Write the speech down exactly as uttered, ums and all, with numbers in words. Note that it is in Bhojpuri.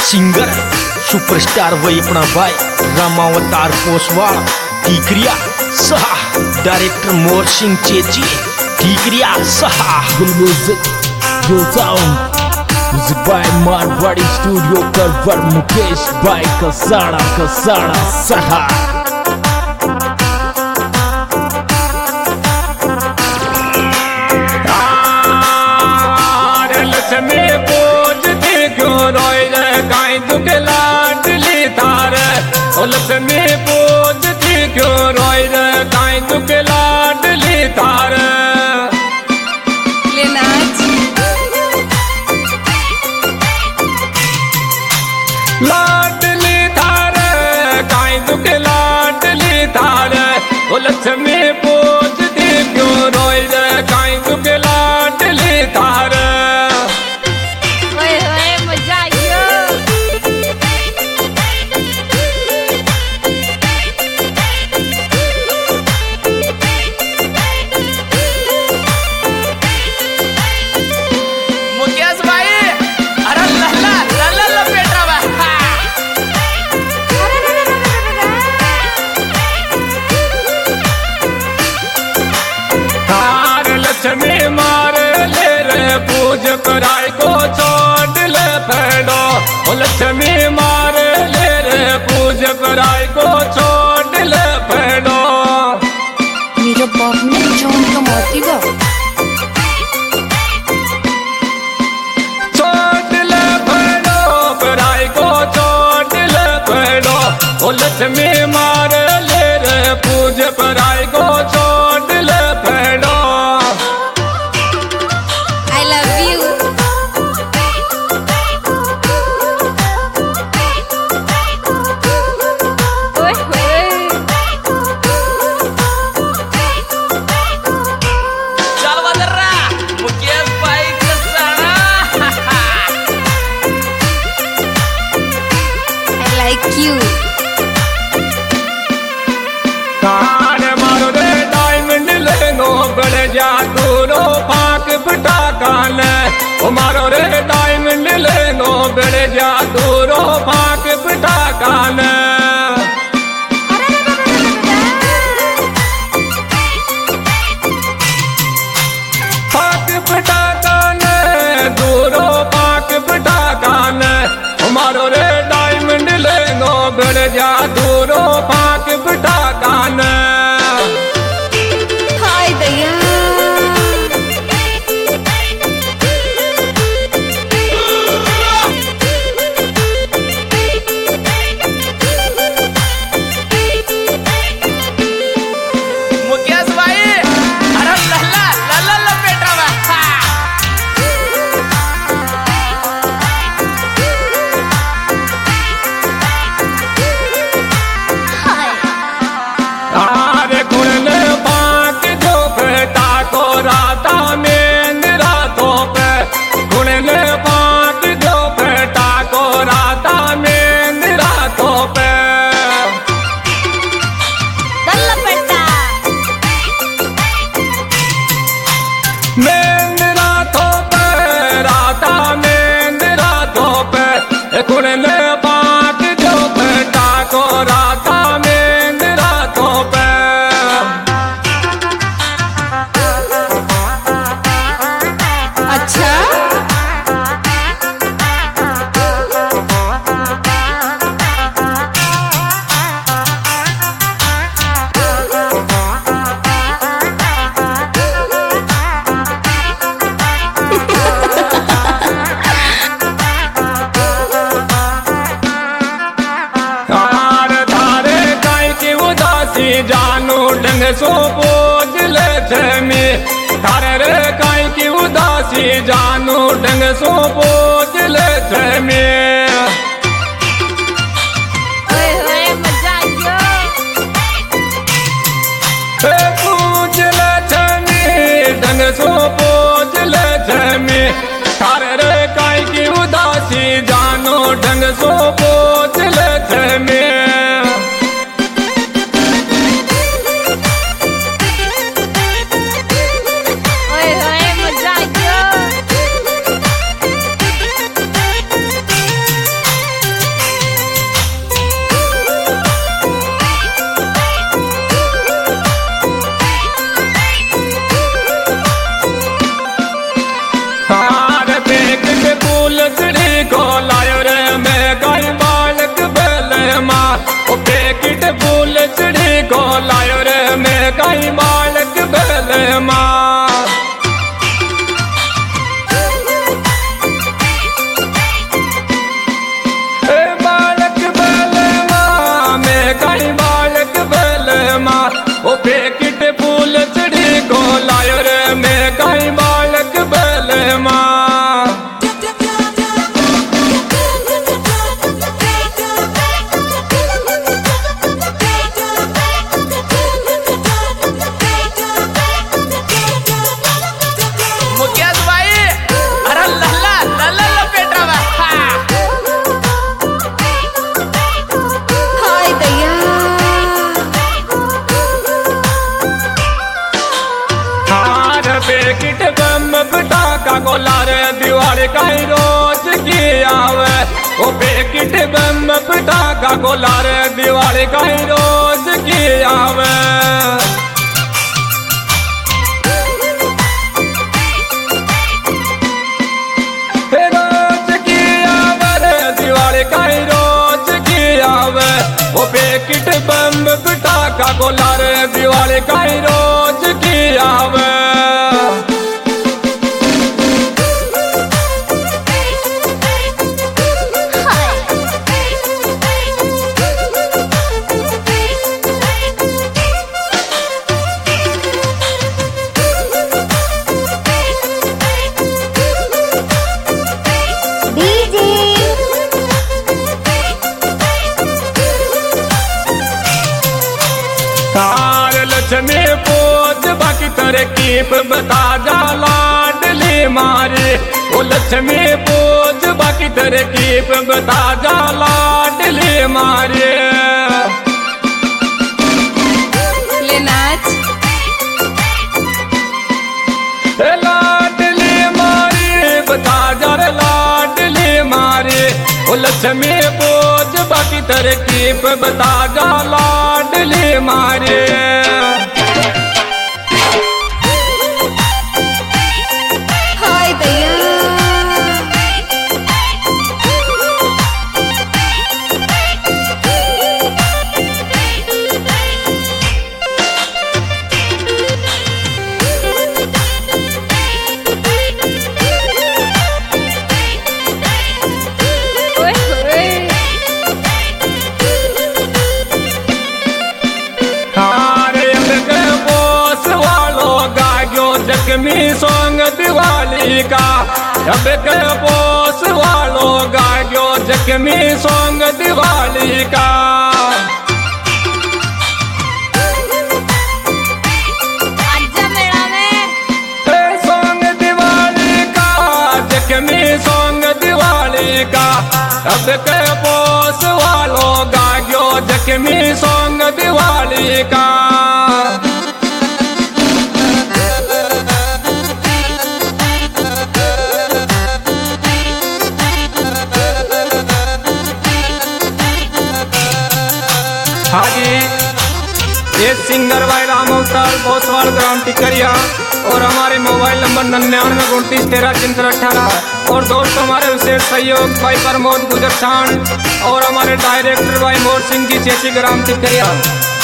सिंगर सुपरस्टार वही अपना भाई रामावतार पोसवाल टीकरिया सहा डायरेक्टर मोर सिंह चेची टीकरिया सहा म्यूजिक जो sound music by Marwadi studio करवर मुकेश बाय कसाड़ा कसाड़ा सहा लक्ष्मी पूजती क्यों रोई रे गाय दुख लाडली तार ओ लक्ष्मी पूजती क्यों रोई रे गाय दुख लाडली तार लाडली तार गाय दुख लाडली तार ओ लक्ष्मी पूजती क्यों रोई रे गाय दुख लाडली तार लक्ष्मी मार ले रे पूज कराय को छोड़ ले फेडो ओ लक्ष्मी मार ले रे पूज कराय को छोड़ ले फेडो मेरे बाप ने जॉन का माती का छोड़ ले फेडो कराय को छोड़ ले फेडो ओ लक्ष्मी मार ले रे पूज कराय को छोड़ ले फेडो जा दूरो फाक फटाका ले ओ मारो रे डायमंड ले नो बड़े जा दूरो फाक फटाका ले फाक फटाका ले दूरो फाक फटाका ले ओ मारो रे डायमंड ले नो बड़े जा दूरो फाक फटाका ले जानू ढंग सो बोझ ले छमी थारे रे काई की उदासी जानू ढंग सो बोझ ले छमी पूज ले छमी ढंग सो बोझ ले छमी थारे रे काई की उदासी जानू ढंग सो बोझ ले छमी पैकेट बम पटाखा गोलार दिवाली का ही रोज की आवे। रोज की आवे रे दिवाली का ही रोज की आवे। वो पैकेट बम पटाखा गोलार दिवाली का ही रोज की आवे। तार लक्ष्मी पूज बाकी तरकीब बता जा लाडली मारे। ओ लक्ष्मी पूज बाकी तरकीब बता जा लाडली मारे। ले नाच लाडली मारे बता जा रे लाडली मारे। ओ लक्ष्मी पूज बाकी तरकीब बता जा लाडली मारे। हाय दया ओए होए जख्मी सॉन्ग दिवाली का अब के बोस वालों गायो जख्मी सॉन्ग दिवाली का। आजा मेला में सॉन्ग दिवाली का जख्मी सॉन्ग दिवाली का। अब के बोस वालों गायो जख्मी सॉन्ग दिवाली का। हाजी ये सिंगर भाई राम अवतार भोसवाल ग्राम टिकरिया और हमारे मोबाइल नंबर निन्यानवे उनतीस तेरह चिंतन अठारह। और दोस्त हमारे विशेष सहयोग भाई प्रमोद गुजर छान और हमारे डायरेक्टर भाई मोर सिंह की चेची ग्राम टिकरिया।